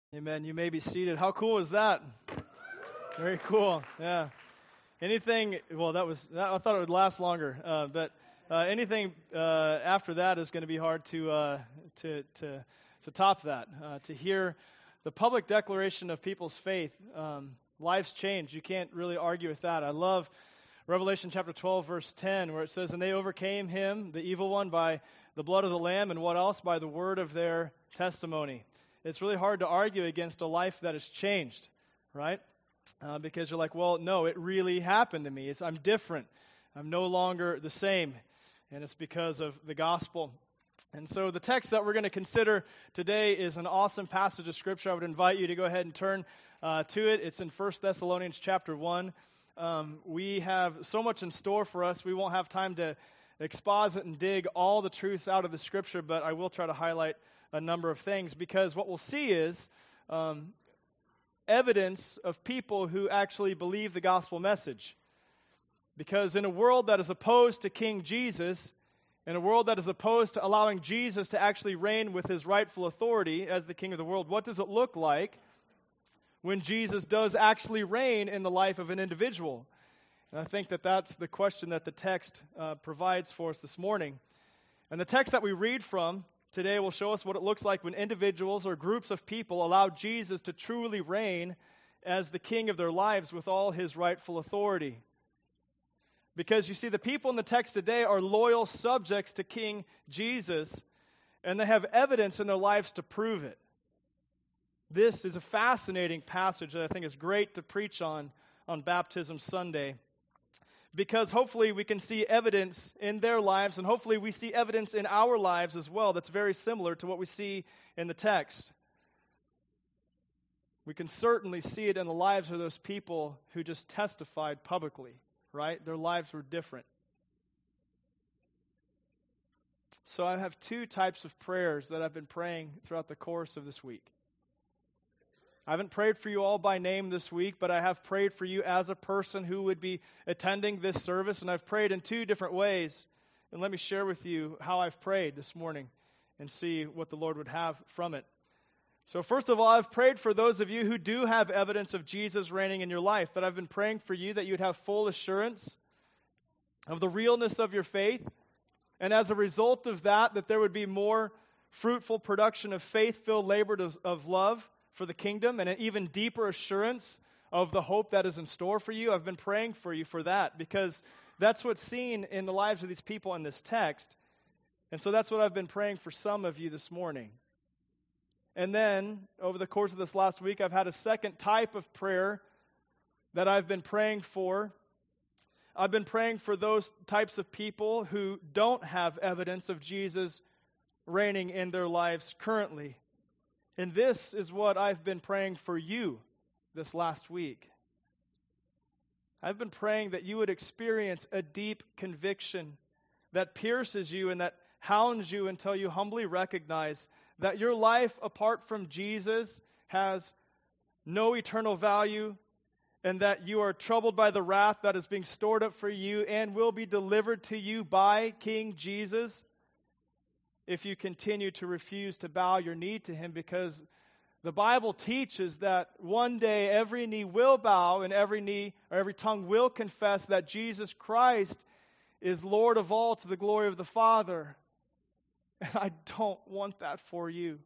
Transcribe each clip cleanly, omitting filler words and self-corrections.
Amen. You may be seated. How cool is that? Very cool. Yeah. Anything? Well, I thought it would last longer, but anything after that is going to be hard to top that. To hear the public declaration of people's faith, lives change. You can't really argue with that. I love Revelation chapter 12, verse 10, where it says, "And they overcame him, the evil one, by the blood of the Lamb, and what else? By the word of their testimony." It's really hard to argue against a life that has changed, right? Because you're like, well, no, it really happened to me. I'm different. I'm no longer the same. And it's because of the gospel. And so the text that we're going to consider today is an awesome passage of Scripture. I would invite you to go ahead and turn to it. It's in 1 Thessalonians chapter 1. We have so much in store for us. We won't have time to exposit and dig all the truths out of the Scripture, but I will try to highlight a number of things, because what we'll see is evidence of people who actually believe the gospel message. Because in a world that is opposed to King Jesus, in a world that is opposed to allowing Jesus to actually reign with his rightful authority as the king of the world, what does it look like when Jesus does actually reign in the life of an individual? And I think that that's the question that the text provides for us this morning. And the text that we read from today will show us what it looks like when individuals or groups of people allow Jesus to truly reign as the king of their lives with all his rightful authority. Because you see, the people in the text today are loyal subjects to King Jesus, and they have evidence in their lives to prove it. This is a fascinating passage that I think is great to preach on Baptism Sunday, because hopefully we can see evidence in their lives, and hopefully we see evidence in our lives as well that's very similar to what we see in the text. We can certainly see it in the lives of those people who just testified publicly, right? Their lives were different. So I have two types of prayers that I've been praying throughout the course of this week. I haven't prayed for you all by name this week, but I have prayed for you as a person who would be attending this service, and I've prayed in two different ways. And let me share with you how I've prayed this morning and see what the Lord would have from it. So first of all, I've prayed for those of you who do have evidence of Jesus reigning in your life, that I've been praying for you that you'd have full assurance of the realness of your faith, and as a result of that, that there would be more fruitful production of faith-filled labor of love for the kingdom, and an even deeper assurance of the hope that is in store for you. I've been praying for you for that, because that's what's seen in the lives of these people in this text. And so that's what I've been praying for some of you this morning. And then, over the course of this last week, I've had a second type of prayer that I've been praying for. I've been praying for those types of people who don't have evidence of Jesus reigning in their lives currently. And this is what I've been praying for you this last week. I've been praying that you would experience a deep conviction that pierces you and that hounds you until you humbly recognize that your life apart from Jesus has no eternal value, and that you are troubled by the wrath that is being stored up for you and will be delivered to you by King Jesus if you continue to refuse to bow your knee to him, because the Bible teaches that one day every knee will bow and every tongue will confess that Jesus Christ is Lord of all, to the glory of the Father. And I don't want that for you.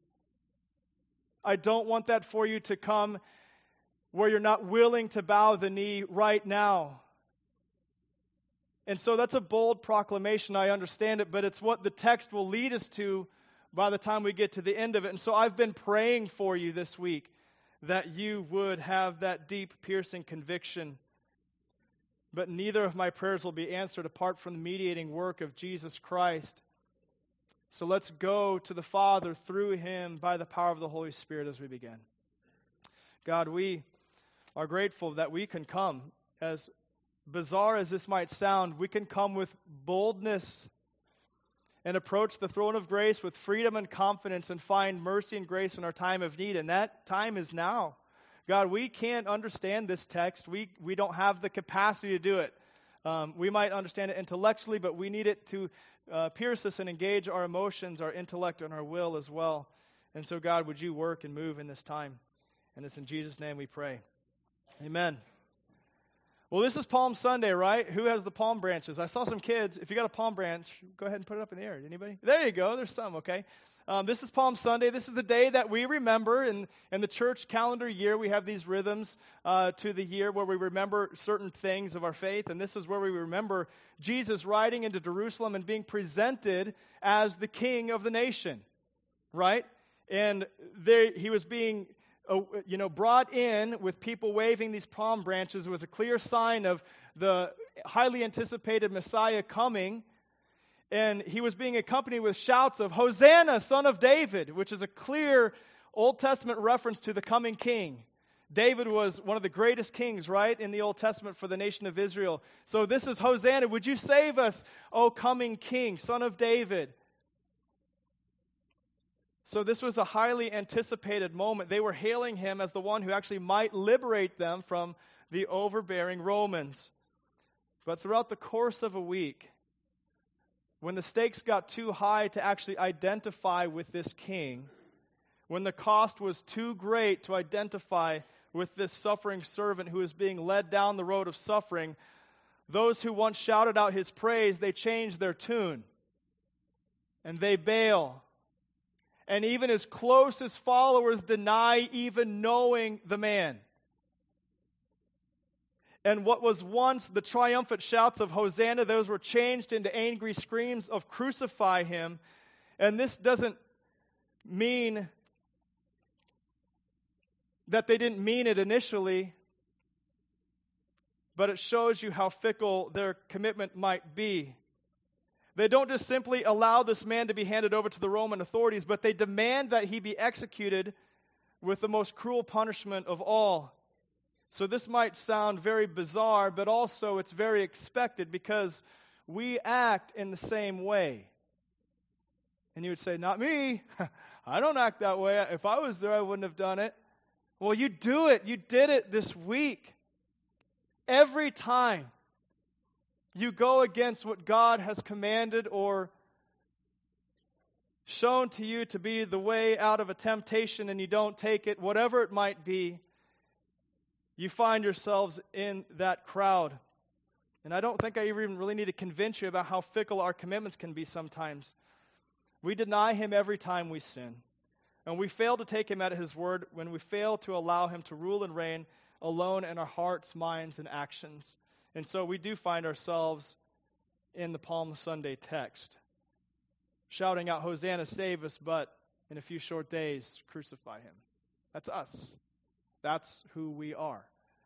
I don't want that for you to come where you're not willing to bow the knee right now. And so that's a bold proclamation, I understand it, but it's what the text will lead us to by the time we get to the end of it. And so I've been praying for you this week that you would have that deep, piercing conviction. But neither of my prayers will be answered apart from the mediating work of Jesus Christ. So let's go to the Father through him by the power of the Holy Spirit as we begin. God, we are grateful that we can come, as bizarre as this might sound, we can come with boldness and approach the throne of grace with freedom and confidence and find mercy and grace in our time of need. And that time is now. God, we can't understand this text. We don't have the capacity to do it. We might understand it intellectually, but we need it to pierce us and engage our emotions, our intellect, and our will as well. And so, God, would you work and move in this time? And it's in Jesus' name we pray. Amen. Well, this is Palm Sunday, right? Who has the palm branches? I saw some kids. If you got a palm branch, go ahead and put it up in the air. Anybody? There you go. There's some, okay? This is Palm Sunday. This is the day that we remember. In the church calendar year, we have these rhythms to the year where we remember certain things of our faith. And this is where we remember Jesus riding into Jerusalem and being presented as the king of the nation, right? And he was being brought in with people waving these palm branches. It was a clear sign of the highly anticipated Messiah coming. And he was being accompanied with shouts of, "Hosanna, son of David," which is a clear Old Testament reference to the coming king. David was one of the greatest kings, right, in the Old Testament for the nation of Israel. So this is Hosanna. Would you save us, O coming king, son of David? So this was a highly anticipated moment. They were hailing him as the one who actually might liberate them from the overbearing Romans. But throughout the course of a week, when the stakes got too high to actually identify with this king, when the cost was too great to identify with this suffering servant who is being led down the road of suffering, those who once shouted out his praise, they change their tune and they bail. And even his closest followers deny even knowing the man. And what was once the triumphant shouts of Hosanna, those were changed into angry screams of crucify him. And this doesn't mean that they didn't mean it initially, but it shows you how fickle their commitment might be. They don't just simply allow this man to be handed over to the Roman authorities, but they demand that he be executed with the most cruel punishment of all. So this might sound very bizarre, but also it's very expected because we act in the same way. And you would say, "Not me. I don't act that way. If I was there, I wouldn't have done it." Well, you do it. You did it this week. Every time you go against what God has commanded or shown to you to be the way out of a temptation and you don't take it, whatever it might be, you find yourselves in that crowd. And I don't think I even really need to convince you about how fickle our commitments can be sometimes. We deny him every time we sin. And we fail to take him at his word when we fail to allow him to rule and reign alone in our hearts, minds, and actions. And so we do find ourselves in the Palm Sunday text, shouting out, "Hosanna, save us," but in a few short days, crucify him. That's us. That's who we are.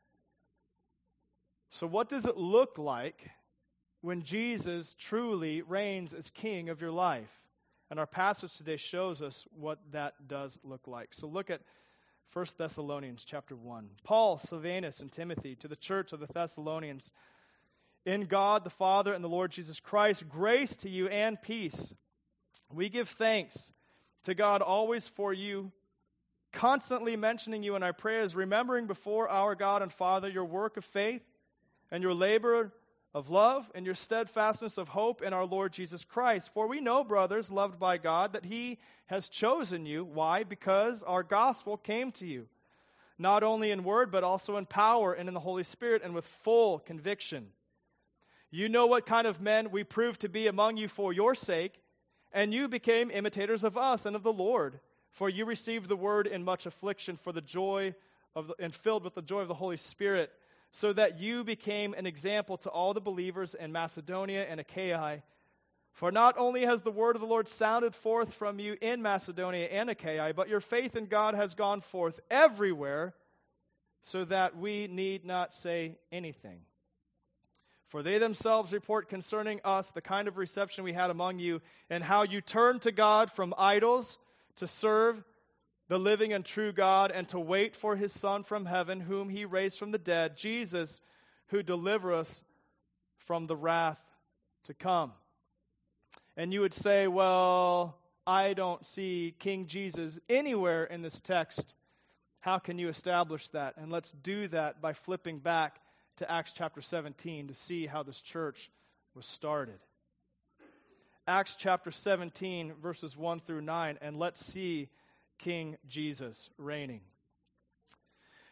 So what does it look like when Jesus truly reigns as king of your life? And our passage today shows us what that does look like. So look at 1 Thessalonians chapter 1. Paul, Silvanus, and Timothy, to the church of the Thessalonians, in God the Father and the Lord Jesus Christ, grace to you and peace. We give thanks to God always for you, constantly mentioning you in our prayers, remembering before our God and Father your work of faith and your labor of love and your steadfastness of hope in our Lord Jesus Christ. For we know, brothers, loved by God, that he has chosen you. Why? Because our gospel came to you, not only in word, but also in power and in the Holy Spirit and with full conviction. You know what kind of men we proved to be among you for your sake, and you became imitators of us and of the Lord. For you received the word in much affliction for the joy of and filled with the joy of the Holy Spirit, so that you became an example to all the believers in Macedonia and Achaia. For not only has the word of the Lord sounded forth from you in Macedonia and Achaia, but your faith in God has gone forth everywhere, so that we need not say anything. For they themselves report concerning us the kind of reception we had among you, and how you turned to God from idols to serve the living and true God, and to wait for his Son from heaven, whom he raised from the dead, Jesus, who deliver us from the wrath to come. And you would say, "Well, I don't see King Jesus anywhere in this text. How can you establish that?" And let's do that by flipping back to Acts chapter 17 to see how this church was started. Acts chapter 17, verses 1 through 9, and let's see King Jesus reigning.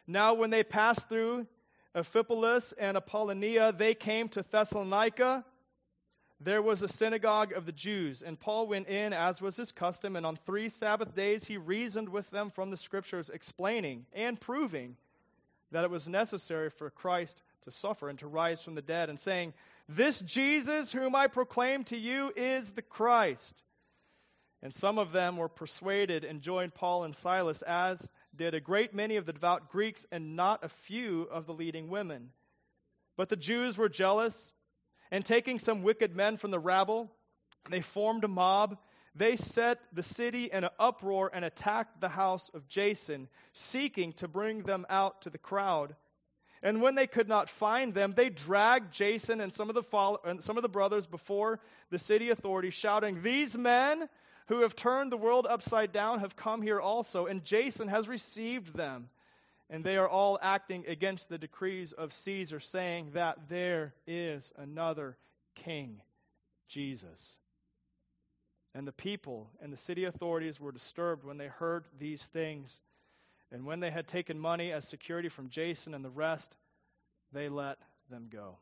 Now when they passed through Amphipolis and Apollonia, they came to Thessalonica. There was a synagogue of the Jews, and Paul went in as was his custom, and on 3 Sabbath days he reasoned with them from the Scriptures, explaining and proving that it was necessary for Christ to suffer and to rise from the dead, and saying, "This Jesus whom I proclaim to you is the Christ." And some of them were persuaded and joined Paul and Silas, as did a great many of the devout Greeks and not a few of the leading women. But the Jews were jealous, and taking some wicked men from the rabble, they formed a mob. They set the city in an uproar and attacked the house of Jason, seeking to bring them out to the crowd. And when they could not find them, they dragged Jason and some of the brothers before the city authorities, shouting, "These men who have turned the world upside down have come here also, and Jason has received them. And they are all acting against the decrees of Caesar, saying that there is another king, Jesus." And the people and the city authorities were disturbed when they heard these things. And when they had taken money as security from Jason and the rest, they let them go.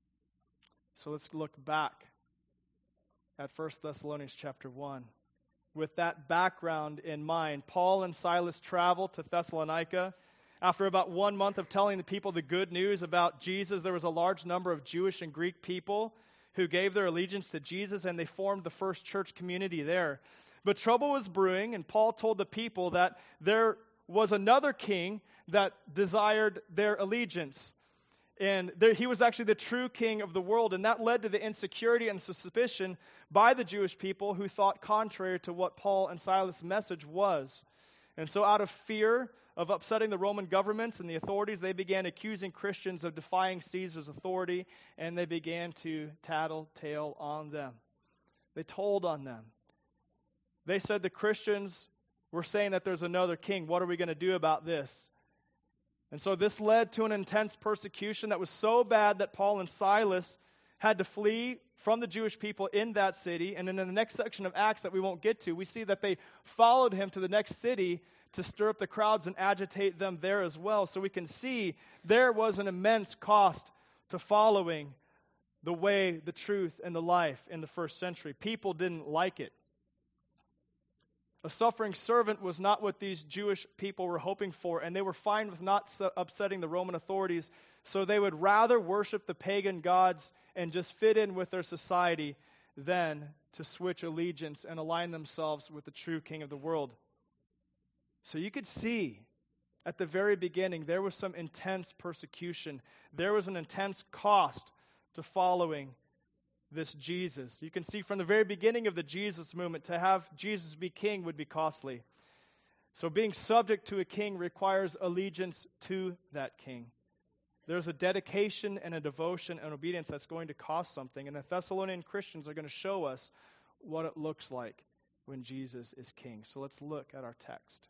So let's look back at 1 Thessalonians chapter 1. With that background in mind, Paul and Silas traveled to Thessalonica. After about 1 month of telling the people the good news about Jesus, there was a large number of Jewish and Greek people who gave their allegiance to Jesus, and they formed the first church community there. But trouble was brewing, and Paul told the people that there was another king that desired their allegiance. And he was actually the true king of the world, and that led to the insecurity and suspicion by the Jewish people who thought contrary to what Paul and Silas' message was. And so out of fear of upsetting the Roman governments and the authorities, they began accusing Christians of defying Caesar's authority, and they began to tattletale on them. They told on them. They said the Christians were saying that there's another king. What are we going to do about this? And so this led to an intense persecution that was so bad that Paul and Silas had to flee from the Jewish people in that city. And then in the next section of Acts that we won't get to, we see that they followed him to the next city to stir up the crowds and agitate them there as well. So we can see there was an immense cost to following the way, the truth, and the life in the first century. People didn't like it. A suffering servant was not what these Jewish people were hoping for, and they were fine with not upsetting the Roman authorities, so they would rather worship the pagan gods and just fit in with their society than to switch allegiance and align themselves with the true king of the world. So you could see at the very beginning there was some intense persecution. There was an intense cost to following this Jesus. You can see from the very beginning of the Jesus movement, to have Jesus be king would be costly. So being subject to a king requires allegiance to that king. There's a dedication and a devotion and obedience that's going to cost something. And the Thessalonian Christians are going to show us what it looks like when Jesus is king. So let's look at our text.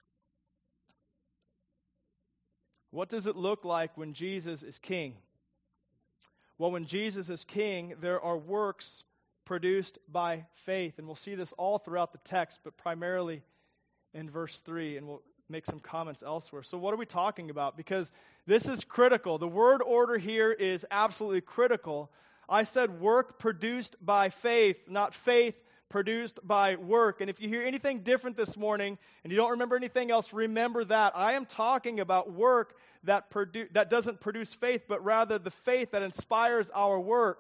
What does it look like when Jesus is king? Well, when Jesus is king, there are works produced by faith. And we'll see this all throughout the text, but primarily in verse 3, and we'll make some comments elsewhere. So what are we talking about? Because this is critical. The word order here is absolutely critical. I said work produced by faith, not faith produced by work. And if you hear anything different this morning and you don't remember anything else, remember that. I am talking about work that doesn't produce faith, but rather the faith that inspires our work.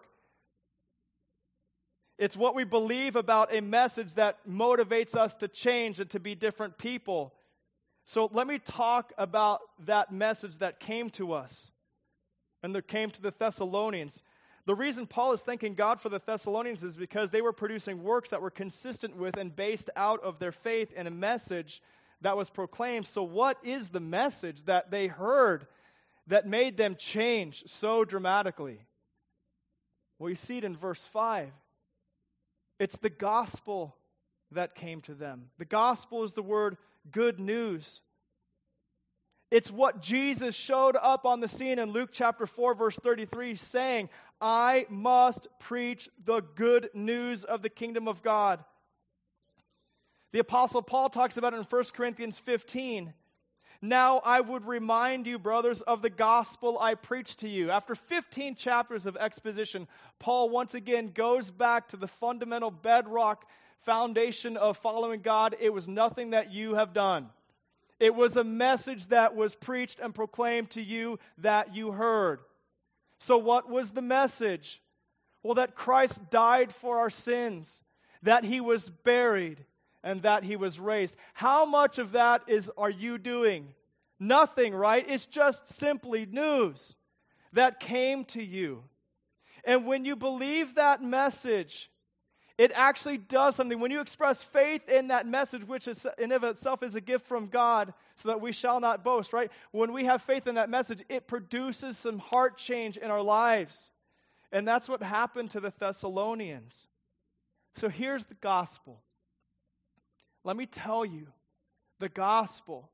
It's what we believe about a message that motivates us to change and to be different people. So let me talk about that message that came to us and that came to the Thessalonians. The reason Paul is thanking God for the Thessalonians is because they were producing works that were consistent with and based out of their faith in a message that was proclaimed. So what is the message that they heard that made them change so dramatically? Well, you see it in verse 5. It's the gospel that came to them. The gospel is the word good news. It's what Jesus showed up on the scene in Luke chapter 4, verse 33, saying, I must preach the good news of the kingdom of God. The Apostle Paul talks about it in 1 Corinthians 15. Now I would remind you, brothers, of the gospel I preached to you. After 15 chapters of exposition, Paul once again goes back to the fundamental bedrock foundation of following God. It was nothing that you have done. It was a message that was preached and proclaimed to you that you heard. So what was the message? Well, that Christ died for our sins, that he was buried, and that he was raised. How much of that are you doing? Nothing, right? It's just simply news that came to you. And when you believe that message, it actually does something. When you express faith in that message, which is in of itself is a gift from God, so that we shall not boast, right? When we have faith in that message, it produces some heart change in our lives. And that's what happened to the Thessalonians. So here's the gospel. Let me tell you, the gospel.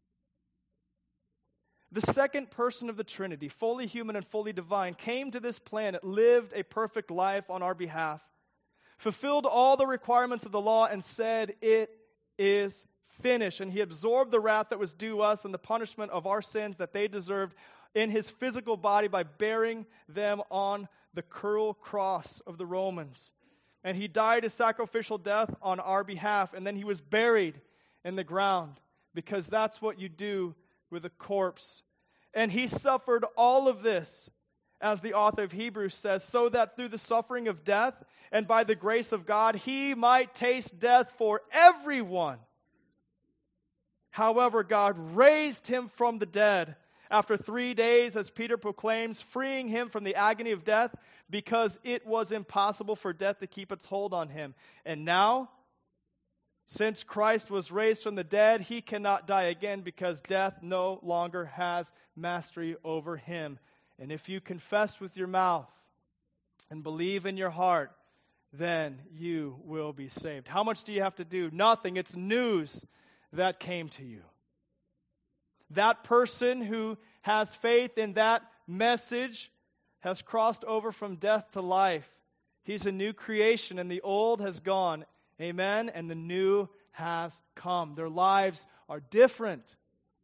The second person of the Trinity, fully human and fully divine, came to this planet, lived a perfect life on our behalf, fulfilled all the requirements of the law, and said, "It is finished." And he absorbed the wrath that was due us and the punishment of our sins that they deserved in his physical body by bearing them on the cruel cross of the Romans. And he died a sacrificial death on our behalf, and then he was buried in the ground, because that's what you do with a corpse. And he suffered all of this, as the author of Hebrews says, so that through the suffering of death and by the grace of God, he might taste death for everyone. However, God raised him from the dead after 3 days, as Peter proclaims, freeing him from the agony of death, because it was impossible for death to keep its hold on him. And now, since Christ was raised from the dead, he cannot die again, because death no longer has mastery over him. And if you confess with your mouth and believe in your heart, then you will be saved. How much do you have to do? Nothing. It's news that came to you. That person who has faith in that message has crossed over from death to life. He's a new creation, and the old has gone. Amen? And the new has come. Their lives are different.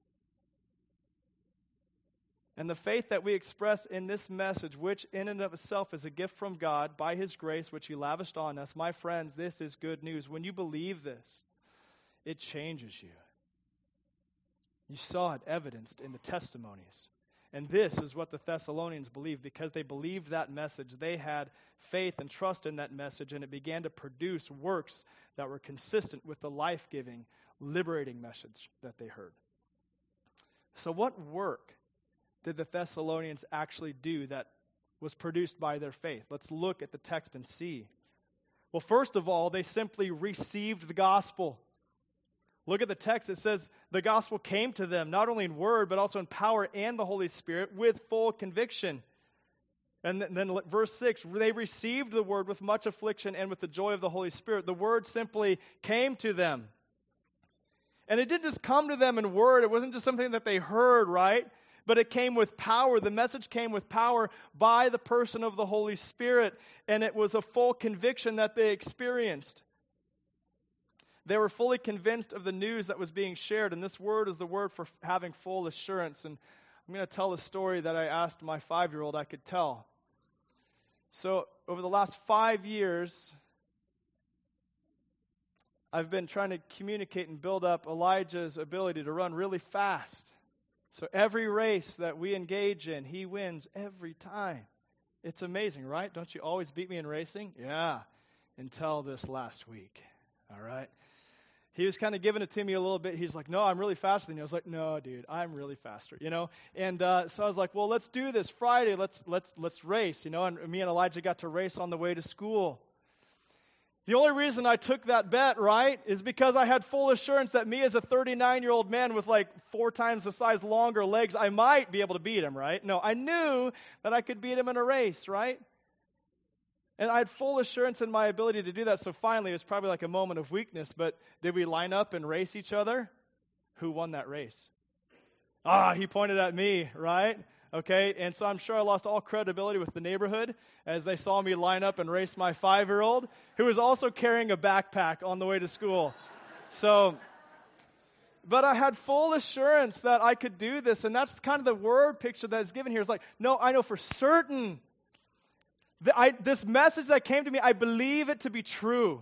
And the faith that we express in this message, which in and of itself is a gift from God by his grace, which he lavished on us, my friends, this is good news. When you believe this, it changes you. You saw it evidenced in the testimonies. And this is what the Thessalonians believed. Because they believed that message, they had faith and trust in that message, and it began to produce works that were consistent with the life-giving, liberating message that they heard. So what work did the Thessalonians actually do that was produced by their faith? Let's look at the text and see. Well, first of all, they simply received the gospel. Look at the text. It says the gospel came to them, not only in word, but also in power and the Holy Spirit with full conviction. And then verse 6, they received the word with much affliction and with the joy of the Holy Spirit. The word simply came to them. And it didn't just come to them in word. It wasn't just something that they heard, right? But it came with power. The message came with power by the person of the Holy Spirit. And it was a full conviction that they experienced. They were fully convinced of the news that was being shared, and this word is the word for having full assurance. And I'm going to tell a story that I asked my 5-year-old I could tell. So over the last 5 years, I've been trying to communicate and build up Elijah's ability to run really fast. So every race that we engage in, he wins every time. It's amazing, right? Don't you always beat me in racing? Yeah, until this last week, all right? He was kind of giving it to me a little bit. He's like, no, I'm really faster than you. I was like, no, dude, I'm really faster, you know? And so I was like, well, let's do this Friday. Let's race, you know? And me and Elijah got to race on the way to school. The only reason I took that bet, right, is because I had full assurance that me as a 39-year-old man with like 4 times the size longer legs, I might be able to beat him, right? No, I knew that I could beat him in a race, right? And I had full assurance in my ability to do that. So finally, it was probably like a moment of weakness. But did we line up and race each other? Who won that race? He pointed at me, right? Okay, and so I'm sure I lost all credibility with the neighborhood as they saw me line up and race my 5-year-old, who was also carrying a backpack on the way to school. So But I had full assurance that I could do this. And that's kind of the word picture that is given here. It's like, no, I know for certain that this message that came to me, I believe it to be true.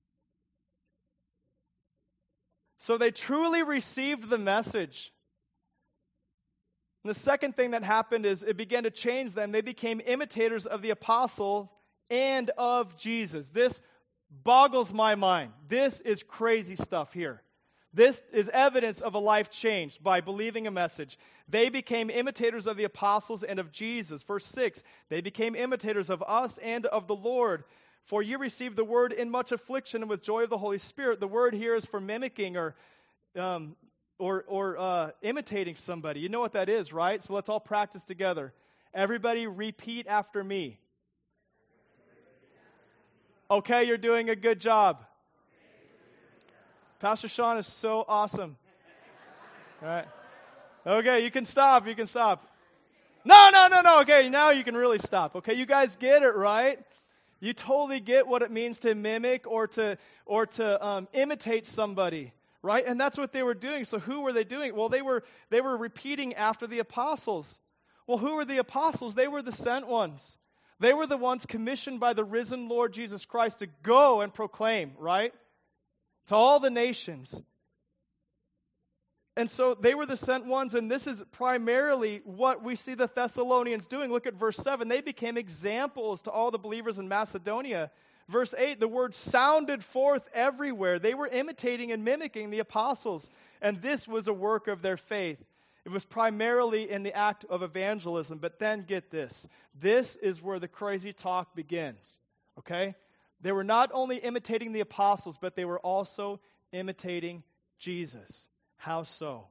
So they truly received the message. And the second thing that happened is it began to change them. They became imitators of the apostle and of Jesus. This boggles my mind. This is crazy stuff here. This is evidence of a life changed by believing a message. They became imitators of the apostles and of Jesus. Verse 6, they became imitators of us and of the Lord. For you received the word in much affliction and with joy of the Holy Spirit. The word here is for mimicking or imitating somebody. You know what that is, right? So let's all practice together. Everybody repeat after me. Okay, you're doing a good job. Pastor Sean is so awesome. All right. Okay, you can stop. You can stop. No. Okay, now you can really stop. Okay, you guys get it, right? You totally get what it means to mimic or to imitate somebody, right? And that's what they were doing. So who were they doing? Well, they were repeating after the apostles. Well, who were the apostles? They were the sent ones. They were the ones commissioned by the risen Lord Jesus Christ to go and proclaim, right? To all the nations. And so they were the sent ones, and this is primarily what we see the Thessalonians doing. Look at verse 7. They became examples to all the believers in Macedonia. Verse 8, the word sounded forth everywhere. They were imitating and mimicking the apostles, and this was a work of their faith. It was primarily in the act of evangelism, but then get this. This is where the crazy talk begins, okay? They were not only imitating the apostles, but they were also imitating Jesus. How so?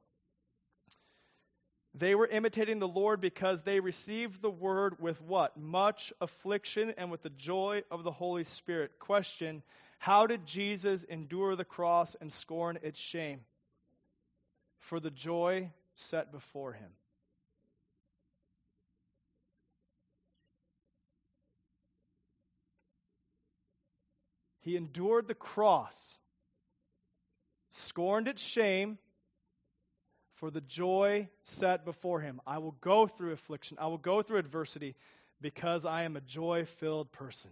They were imitating the Lord because they received the word with what? Much affliction and with the joy of the Holy Spirit. Question, how did Jesus endure the cross and scorn its shame? For the joy set before him. He endured the cross, scorned its shame, for the joy set before him. I will go through affliction. I will go through adversity because I am a joy-filled person.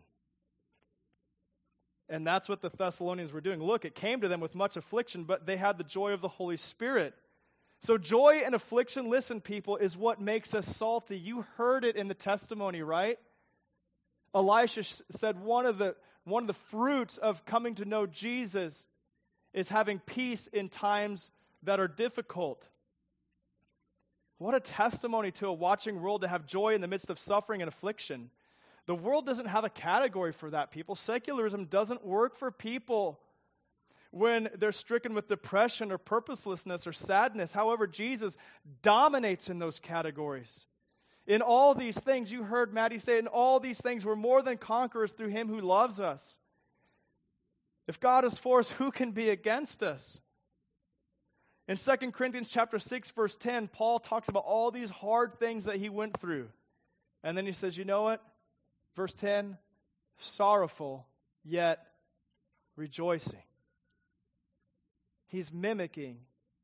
And that's what the Thessalonians were doing. Look, it came to them with much affliction, but they had the joy of the Holy Spirit. So joy and affliction, listen, people, is what makes us salty. You heard it in the testimony, right? Elisha said one of the fruits of coming to know Jesus is having peace in times that are difficult. What a testimony to a watching world to have joy in the midst of suffering and affliction. The world doesn't have a category for that, people. Secularism doesn't work for people when they're stricken with depression or purposelessness or sadness. However, Jesus dominates in those categories. In all these things, you heard Maddie say, in all these things, we're more than conquerors through him who loves us. If God is for us, who can be against us? In 2 Corinthians chapter 6, verse 10, Paul talks about all these hard things that he went through. And then he says, you know what? Verse 10, sorrowful, yet rejoicing. He's mimicking.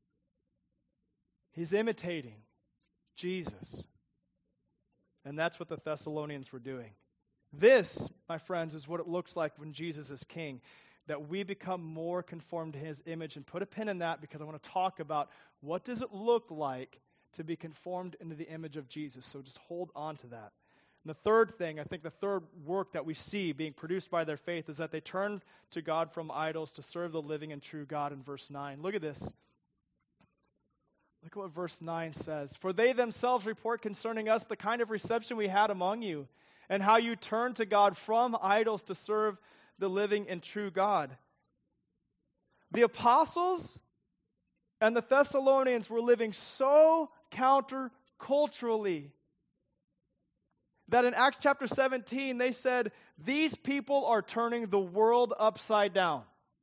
He's imitating Jesus. And that's what the Thessalonians were doing. This, my friends, is what it looks like when Jesus is king. That we become more conformed to his image. And put a pin in that because I want to talk about what does it look like to be conformed into the image of Jesus. So just hold on to that. And the third thing, I think the third work that we see being produced by their faith is that they turned to God from idols to serve the living and true God in verse 9. Look at this. Look at what verse 9 says. For they themselves report concerning us the kind of reception we had among you, and how you turned to God from idols to serve the living and true God. The apostles and the Thessalonians were living so counterculturally that in Acts chapter 17, they said, these people are turning the world upside down.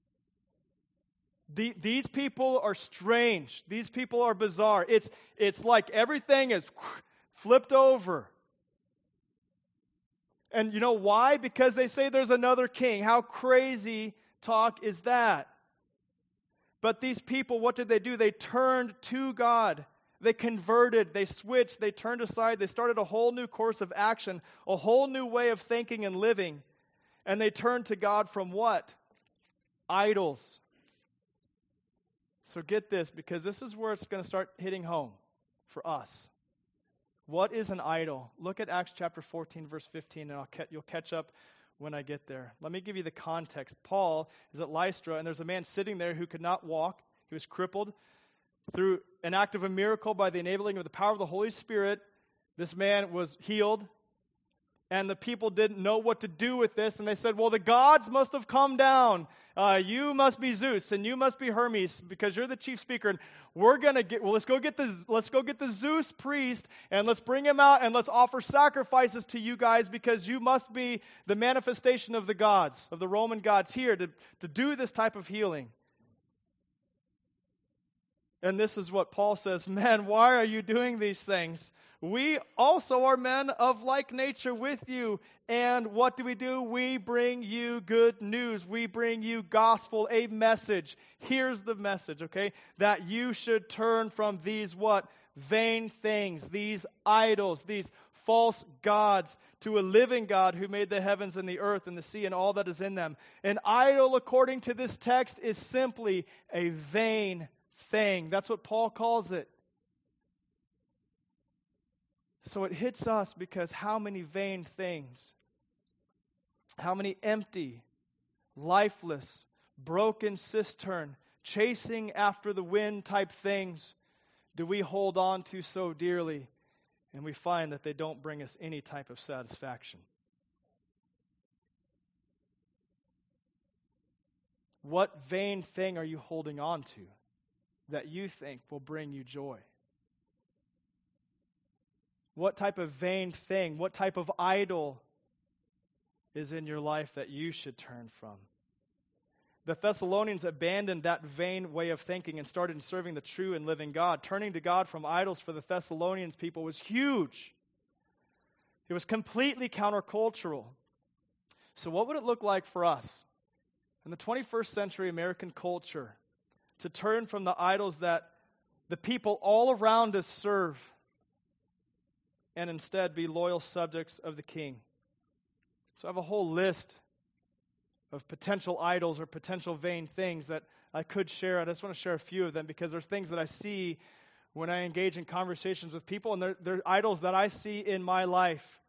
These people are strange. These people are bizarre. It's like everything is flipped over. And you know why? Because they say there's another king. How crazy talk is that? But these people, what did they do? They turned to God. They converted, they switched, they turned aside, they started a whole new course of action, a whole new way of thinking and living. And they turned to God from what? Idols. So get this, because this is where it's going to start hitting home for us. What is an idol? Look at Acts chapter 14, verse 15, and you'll catch up when I get there. Let me give you the context. Paul is at Lystra, and there's a man sitting there who could not walk. He was crippled. Through an act of a miracle by the enabling of the power of the Holy Spirit, this man was healed. And the people didn't know what to do with this, and they said, well, the gods must have come down. You must be Zeus, and you must be Hermes, because you're the chief speaker. And we're gonna let's go get the Zeus priest, and let's bring him out, and let's offer sacrifices to you guys, because you must be the manifestation of the gods, of the Roman gods here, to do this type of healing. And this is what Paul says, men, why are you doing these things? We also are men of like nature with you. And what do? We bring you good news. We bring you gospel, a message. Here's the message, okay? That you should turn from these what? Vain things, these idols, these false gods, to a living God who made the heavens and the earth and the sea and all that is in them. An idol, according to this text, is simply a vain thing. That's what Paul calls it. So it hits us because how many vain things, how many empty, lifeless, broken cistern, chasing after the wind type things do we hold on to so dearly, and we find that they don't bring us any type of satisfaction. What vain thing are you holding on to that you think will bring you joy? What type of vain thing, what type of idol is in your life that you should turn from? The Thessalonians abandoned that vain way of thinking and started serving the true and living God. Turning to God from idols for the Thessalonians people was huge. It was completely countercultural. So what would it look like for us in the 21st century American culture to turn from the idols that the people all around us serve and instead be loyal subjects of the King? So I have a whole list of potential idols or potential vain things that I could share. I just want to share a few of them because there's things that I see when I engage in conversations with people, and they're idols that I see in my life.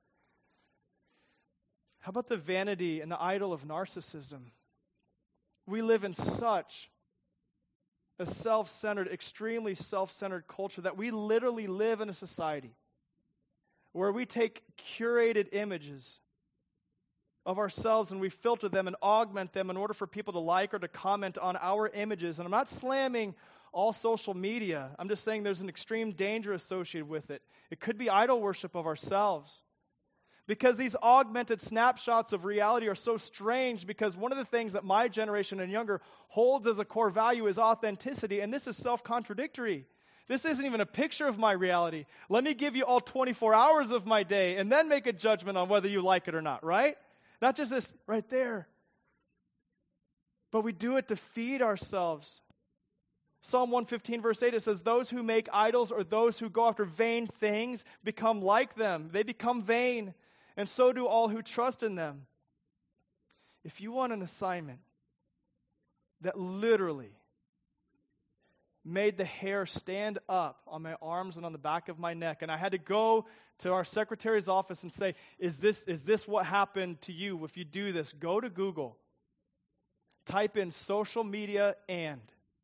How about the vanity and the idol of narcissism? We live in such a self-centered, extremely self-centered culture that we literally live in a society where we take curated images of ourselves and we filter them and augment them in order for people to like or to comment on our images. And I'm not slamming all social media. I'm just saying there's an extreme danger associated with it. It could be idol worship of ourselves. Because these augmented snapshots of reality are so strange, because one of the things that my generation and younger holds as a core value is authenticity, and this is self-contradictory. This isn't even a picture of my reality. Let me give you all 24 hours of my day and then make a judgment on whether you like it or not, right? Not just this right there. But we do it to feed ourselves. Psalm 115 verse 8, it says, those who make idols or those who go after vain things become like them. They become vain, and so do all who trust in them. If you want an assignment that literally made the hair stand up on my arms and on the back of my neck, and I had to go to our secretary's office and say, is this what happened to you if you do this? Go to Google, type in social media and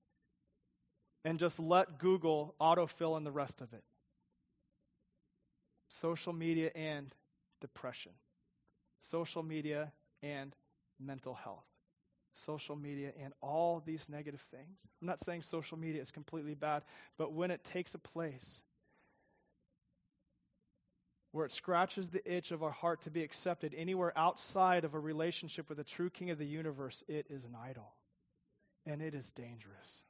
just let Google autofill in the rest of it. Social media and depression. Social media and mental health. Social media and all these negative things. I'm not saying social media is completely bad, but when it takes a place where it scratches the itch of our heart to be accepted anywhere outside of a relationship with the true King of the universe, it is an idol. And it is dangerous.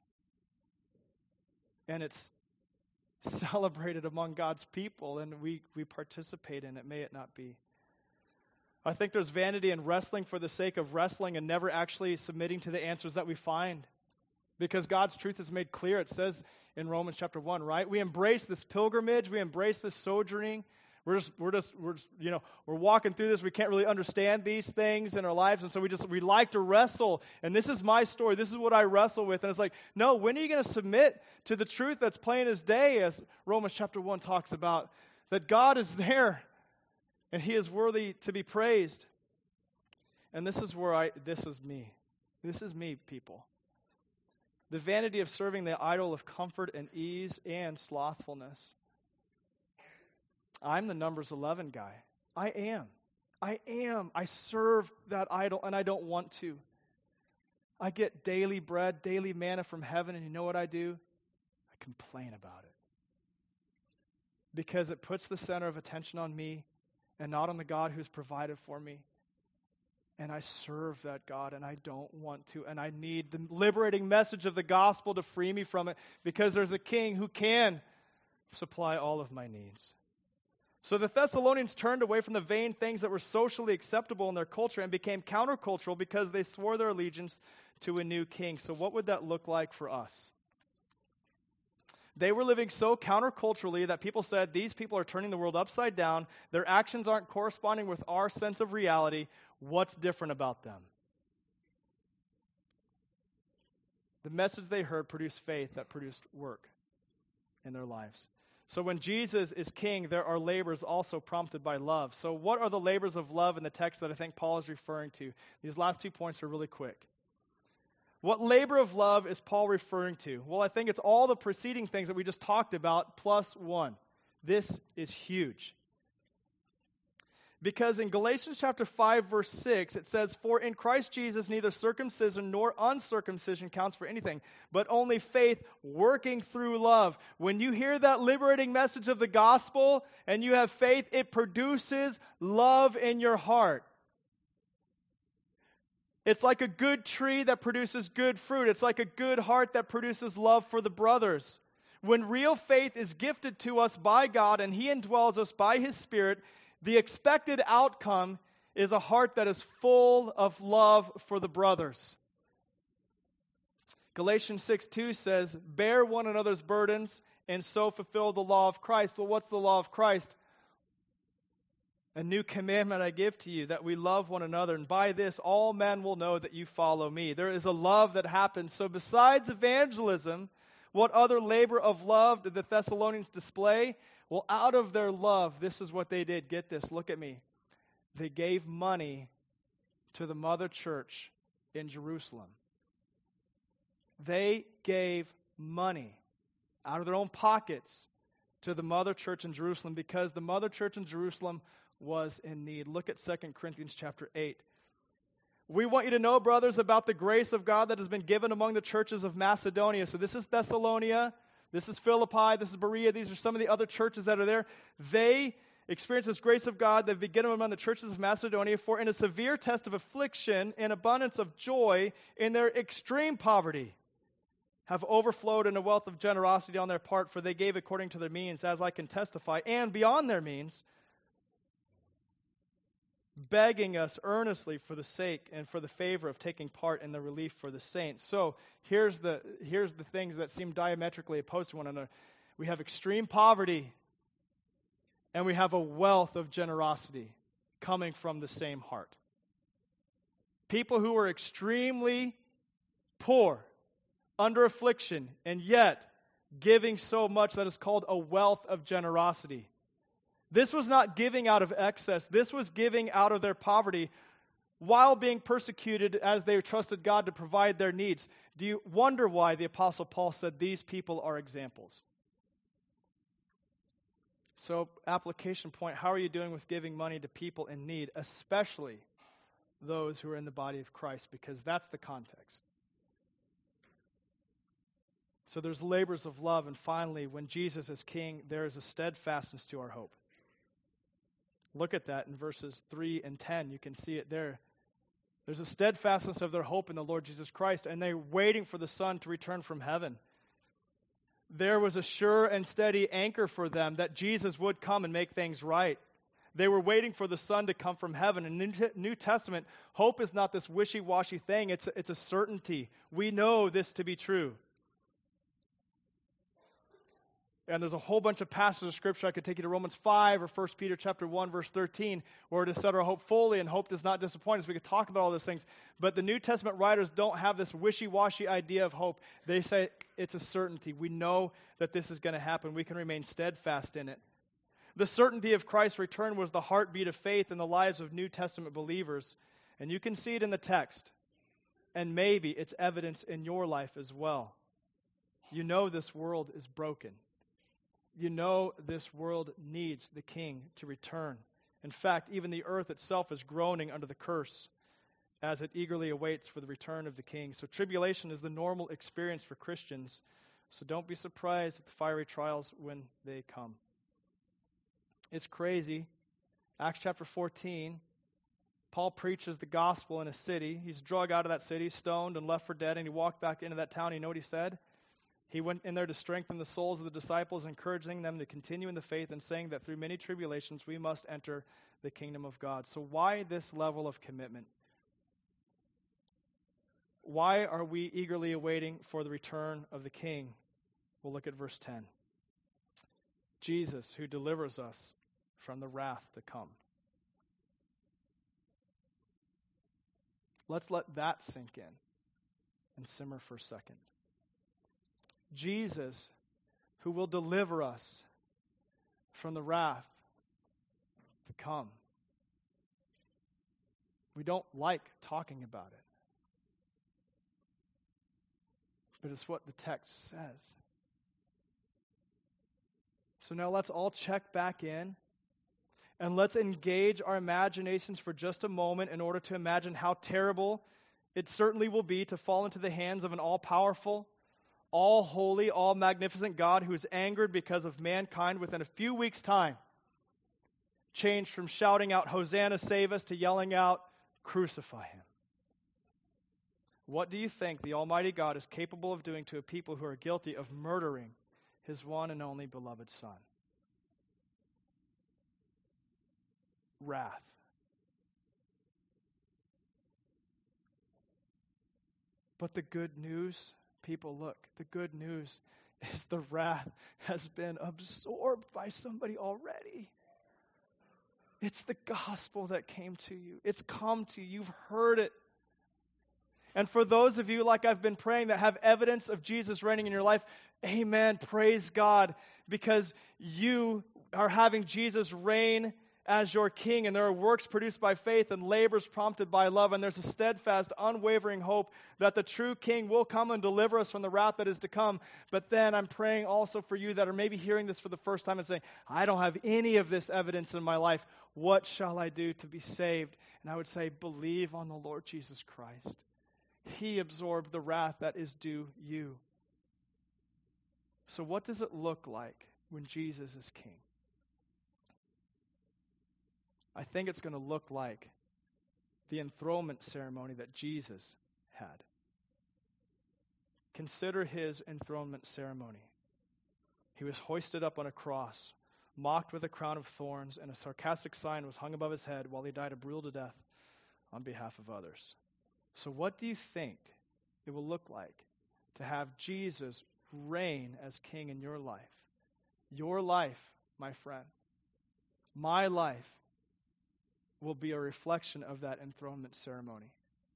And it's celebrated among God's people, and we participate in it. May it not be. I think there's vanity in wrestling for the sake of wrestling and never actually submitting to the answers that we find. Because God's truth is made clear. It says in Romans chapter 1, right? We embrace this pilgrimage. We embrace this sojourning. We're walking through this. We can't really understand these things in our lives. And so we like to wrestle. And this is my story. This is what I wrestle with. And it's like, no, when are you going to submit to the truth that's plain as day, as Romans chapter 1 talks about, that God is there and he is worthy to be praised. And this is me. This is me, people. The vanity of serving the idol of comfort and ease and slothfulness. I'm the numbers 11 guy. I am. I serve that idol, and I don't want to. I get daily bread, daily manna from heaven, and you know what I do? I complain about it. Because it puts the center of attention on me and not on the God who's provided for me. And I serve that God, and I don't want to. And I need the liberating message of the gospel to free me from it, because there's a king who can supply all of my needs. So the Thessalonians turned away from the vain things that were socially acceptable in their culture and became countercultural because they swore their allegiance to a new king. So what would that look like for us? They were living so counterculturally that people said, these people are turning the world upside down. Their actions aren't corresponding with our sense of reality. What's different about them? The message they heard produced faith that produced work in their lives. So when Jesus is king, there are labors also prompted by love. So what are the labors of love in the text that I think Paul is referring to? These last 2 points are really quick. What labor of love is Paul referring to? Well, I think it's all the preceding things that we just talked about plus one. This is huge. Because in Galatians chapter 5, verse 6, it says, "For in Christ Jesus neither circumcision nor uncircumcision counts for anything, but only faith working through love." When you hear that liberating message of the gospel and you have faith, it produces love in your heart. It's like a good tree that produces good fruit. It's like a good heart that produces love for the brothers. When real faith is gifted to us by God and he indwells us by his Spirit, the expected outcome is a heart that is full of love for the brothers. Galatians 6:2 says, "Bear one another's burdens and so fulfill the law of Christ." Well, what's the law of Christ? "A new commandment I give to you, that we love one another, and by this all men will know that you follow me." There is a love that happens. So besides evangelism, what other labor of love did the Thessalonians display? Well, out of their love, this is what they did. Get this, look at me. They gave money to the mother church in Jerusalem. They gave money out of their own pockets to the mother church in Jerusalem because the mother church in Jerusalem was in need. Look at 2 Corinthians chapter 8. "We want you to know, brothers, about the grace of God that has been given among the churches of Macedonia." So this is Thessalonica. This is Philippi, this is Berea, these are some of the other churches that are there. They experience this grace of God that began among the churches of Macedonia, "for in a severe test of affliction, in abundance of joy, in their extreme poverty, have overflowed in a wealth of generosity on their part, for they gave according to their means, as I can testify, and beyond their means, begging us earnestly for the sake and for the favor of taking part in the relief for the saints." So here's the things that seem diametrically opposed to one another. We have extreme poverty, and we have a wealth of generosity coming from the same heart. People who are extremely poor, under affliction, and yet giving so much that is called a wealth of generosity. This was not giving out of excess. This was giving out of their poverty while being persecuted as they trusted God to provide their needs. Do you wonder why the Apostle Paul said these people are examples? So, application point, how are you doing with giving money to people in need, especially those who are in the body of Christ? Because that's the context. So there's labors of love, and finally, when Jesus is king, there is a steadfastness to our hope. Look at that in verses 3 and 10. You can see it there. There's a steadfastness of their hope in the Lord Jesus Christ, and they're waiting for the Son to return from heaven. There was a sure and steady anchor for them that Jesus would come and make things right. They were waiting for the Son to come from heaven. In the New Testament, hope is not this wishy-washy thing. It's a certainty. We know this to be true. And there's a whole bunch of passages of Scripture. I could take you to Romans 5 or 1 Peter chapter 1, verse 13, where it is set our hope fully, and hope does not disappoint us. We could talk about all those things. But the New Testament writers don't have this wishy-washy idea of hope. They say it's a certainty. We know that this is going to happen. We can remain steadfast in it. The certainty of Christ's return was the heartbeat of faith in the lives of New Testament believers. And you can see it in the text. And maybe it's evidence in your life as well. You know this world is broken. You know this world needs the King to return. In fact, even the earth itself is groaning under the curse as it eagerly awaits for the return of the King. So tribulation is the normal experience for Christians. So don't be surprised at the fiery trials when they come. It's crazy. Acts chapter 14, Paul preaches the gospel in a city. He's dragged out of that city, stoned and left for dead, and he walked back into that town. You know what he said? He went in there to strengthen the souls of the disciples, encouraging them to continue in the faith and saying that through many tribulations we must enter the kingdom of God. So why this level of commitment? Why are we eagerly awaiting for the return of the King? We'll look at verse 10. Jesus, who delivers us from the wrath to come. Let's let that sink in and simmer for a second. Jesus, who will deliver us from the wrath to come. We don't like talking about it, but it's what the text says. So now let's all check back in, and let's engage our imaginations for just a moment in order to imagine how terrible it certainly will be to fall into the hands of an all-powerful, all-holy, all-magnificent God who is angered because of mankind within a few weeks' time. Changed from shouting out, "Hosanna, save us," to yelling out, "Crucify him." What do you think the Almighty God is capable of doing to a people who are guilty of murdering his one and only beloved Son? Wrath. But the good news, people, look, the good news is the wrath has been absorbed by somebody already. It's the gospel that came to you. It's come to you. You've heard it. And for those of you, like I've been praying, that have evidence of Jesus reigning in your life, amen, praise God, because you are having Jesus reign as your King, and there are works produced by faith and labors prompted by love, and there's a steadfast, unwavering hope that the true King will come and deliver us from the wrath that is to come. But then I'm praying also for you that are maybe hearing this for the first time and saying, I don't have any of this evidence in my life. What shall I do to be saved? And I would say, believe on the Lord Jesus Christ. He absorbed the wrath that is due you. So what does it look like when Jesus is King? I think it's going to look like the enthronement ceremony that Jesus had. Consider his enthronement ceremony. He was hoisted up on a cross, mocked with a crown of thorns, and a sarcastic sign was hung above his head while he died a brutal death on behalf of others. So what do you think it will look like to have Jesus reign as King in your life? Your life, my friend, my life, will be a reflection of that enthronement ceremony.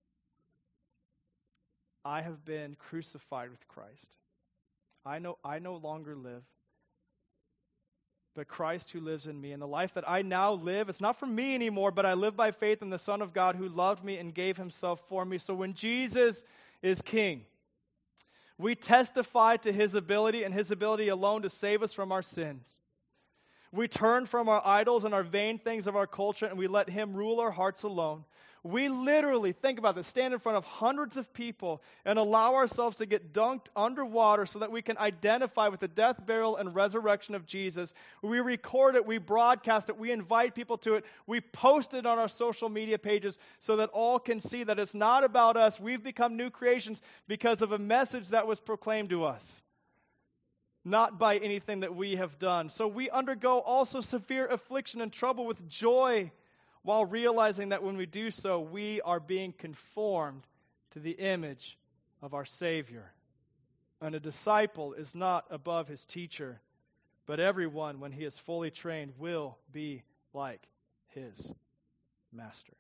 I have been crucified with Christ. I no longer live, but Christ who lives in me. And the life that I now live, it's not for me anymore, but I live by faith in the Son of God who loved me and gave himself for me. So when Jesus is King, we testify to his ability and his ability alone to save us from our sins. We turn from our idols and our vain things of our culture, and we let him rule our hearts alone. We literally, think about this, stand in front of hundreds of people and allow ourselves to get dunked underwater so that we can identify with the death, burial, and resurrection of Jesus. We record it, we broadcast it, we invite people to it, we post it on our social media pages so that all can see that it's not about us. We've become new creations because of a message that was proclaimed to us. not by anything that we have done. So we undergo also severe affliction and trouble with joy, while realizing that when we do so, we are being conformed to the image of our Savior. And a disciple is not above his teacher, but everyone, when he is fully trained, will be like his master.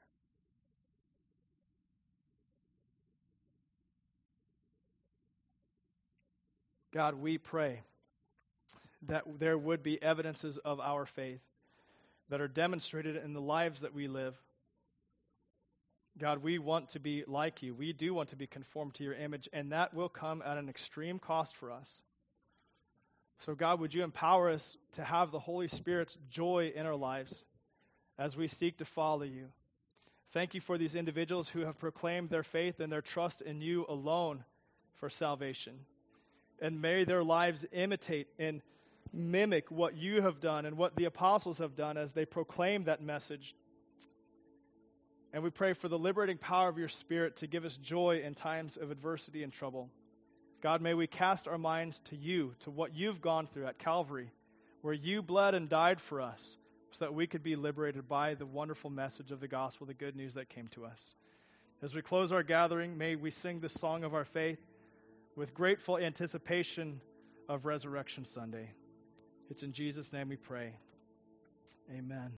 God, we pray that there would be evidences of our faith that are demonstrated in the lives that we live. God, we want to be like you. We do want to be conformed to your image, and that will come at an extreme cost for us. So God, would you empower us to have the Holy Spirit's joy in our lives as we seek to follow you. Thank you for these individuals who have proclaimed their faith and their trust in you alone for salvation. And may their lives imitate and mimic what you have done and what the apostles have done as they proclaim that message. And we pray for the liberating power of your Spirit to give us joy in times of adversity and trouble. God, may we cast our minds to you, to what you've gone through at Calvary, where you bled and died for us so that we could be liberated by the wonderful message of the gospel, the good news that came to us. As we close our gathering, may we sing this song of our faith with grateful anticipation of Resurrection Sunday. It's in Jesus' name we pray. Amen.